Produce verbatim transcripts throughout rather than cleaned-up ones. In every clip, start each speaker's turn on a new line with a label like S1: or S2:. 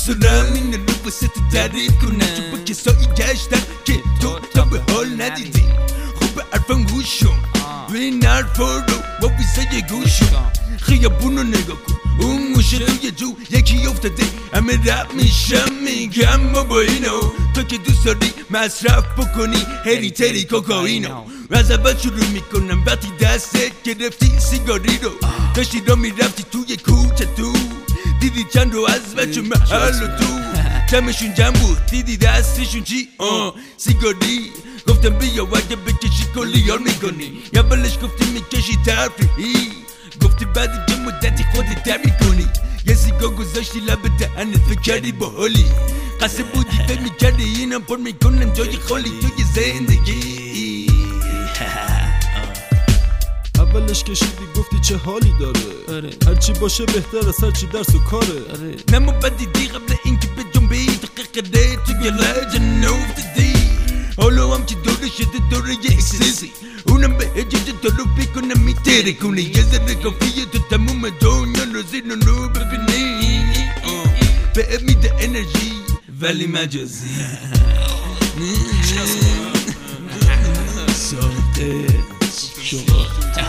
S1: دوست دارم این رو واسه تو تعریف کنم، چون با کسایی گشتم که تو تا به حال ندیدی. خوب حرفم گوشم و این حرفا رو با ویزای گوشم. خیابون رو نگاه کن، اون موشه توی جو یکی افتاده، همه رپ میشم میگم ما با اینو. تو که دوست داری مصرف بکنی هری تری کوکائینو. از اول شروع میکنم وقتی دستت گرفتی سیگاری رو، داشتی را میرفتی توی کوچه تو، دیدی چند رو از بچه محل و تو جمعشون جمع بود، دیدی دستشون چی؟ آه سیگاری. گفتم بیا اگه بکشی کلی حال میکنی، اولش گفتی میکشی تفریحی، گفتی بعدی که مدتی خودت در میکنی. یه سیگار گذاشتی لب دهنت فکر کردی با حالی، قصد بودی فکر میکردی اینم پر میکنم جای خالی توی زندگی.
S2: اولش کشیدی گفتی چه حالی داره، آره. هرچی باشه بهتر از هرچی درس و کاره،
S1: آره. نمو بدیدی قبل اینکه به جنبی دقیقه توی لجن افتادی. حالا هم که دوره شده دوره یه اکسسی، اونم به هجه دارو بکنم میتره کنه. یه ذره کافیه تو تموم دنیا رو زیر رو ببینی، به میده انرژی ولی مجازی. ساده شما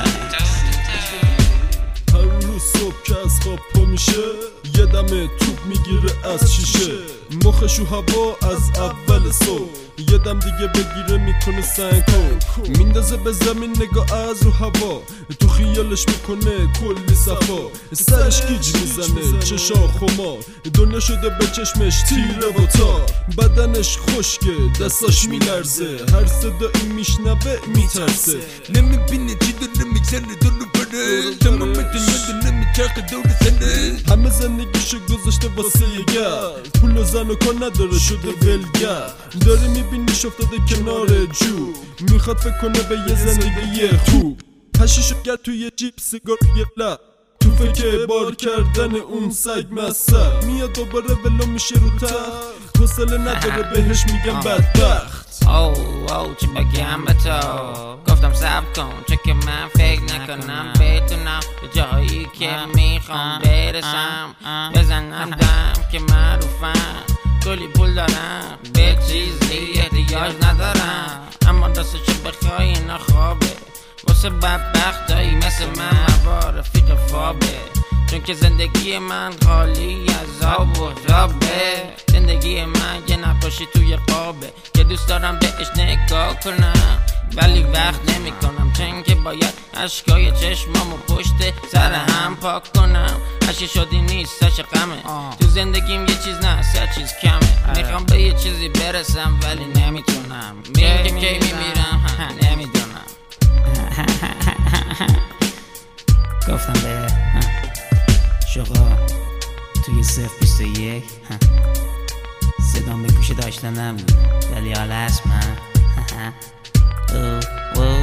S2: هر روز صبح که از خواب پا میشه یه دمه توپ میگیره از شیشه، مخشو هوا از اول صبح، یه دم دیگه بگیره میکنه سنگ کن، میندازه به زمین نگاه از رو هوا، تو خیالش میکنه کلی صفا، سرش گیج میزنه چشا خمار، دنیا شده به چشمش تیره و تار، بدنش خشکه دستاش میلرزه، هر صدایی میشنوه میترسه،
S1: نمیبینه چی داره میگذره دور بره، تمام دنیا داره میچرخه دور سنه،
S2: همه زندگیشو گذاشته واسه یه گرد، پول و زن و کار نداره شده ولگر، داره میبینیش افتاده کنار جو، میخواد فکر کنه به یه زندگی خوب، پشیشو کرد توی جیب سیگار یه لب، تو فکر بار کردن اون سگ مصب، میاد دوباره ولو میشه رو تخت، حوصله نداره بهش میگم بدبخت.
S3: او او چی بگم به تو، گفتم صبر کن چه که من فکر نکنم بتونم به جایی که میخوام برسم، بزنم دم که معروفم، کلی پول دارم به چیزی احتیاج ندارم، اما دستشو بخوای اینا خوابه واسه بدبختایی مثل من، هوا رفیق فابه، چون که زندگی من خالی از آب و تابه، زندگی من یه نقاشی توی قابه که دوست دارم بهش نگاه کنم ولی وقت نمی کنم، چون که باید اشکای چشمامو پشت سر هم پاک کنم، هرچی شدی نیست هرچی غمه، تو زندگیم یه چیز نه سه چیز کمه، میخوام به یه چیزی برسم ولی نمیتونم، میگم که کی میمیرم نمیدونم.
S4: گفتم به شغا توی صف بیست و یک صدام به گوشه داشتنم ولی حالا هست من